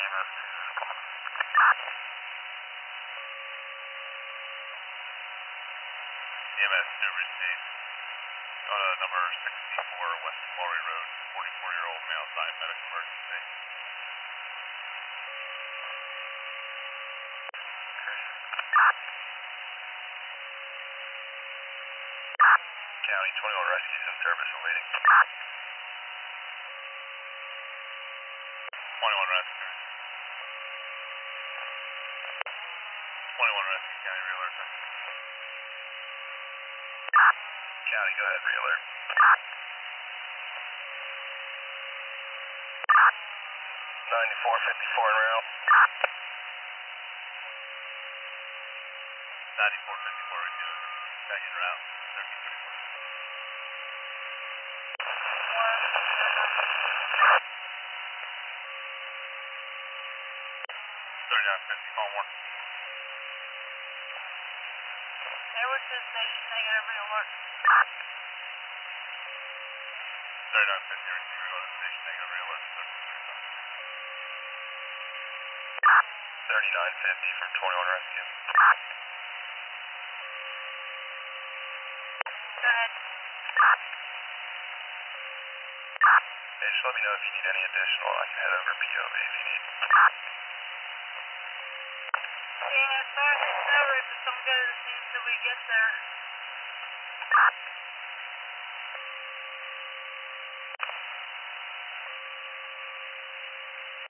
EMS. EMS, do receive. Number 64 West Glory Road, 44-year-old male diabetic emergency. County 21 rescues in service awaiting. 21 rescue. 21 rescue, county re-alert. County, go ahead, re-alert. 9454 en route. 9454 refueling. Tag en route. 3950, call more. Edward to the station, negative re-alert. 3950, receive reload at station, negative re-alert. 3950 from 21 rescue. Go ahead. Hey, just let me know if you need any additional. I can head over POV if you need. Yeah, sorry to cover it, but don't go to the scene until we get there.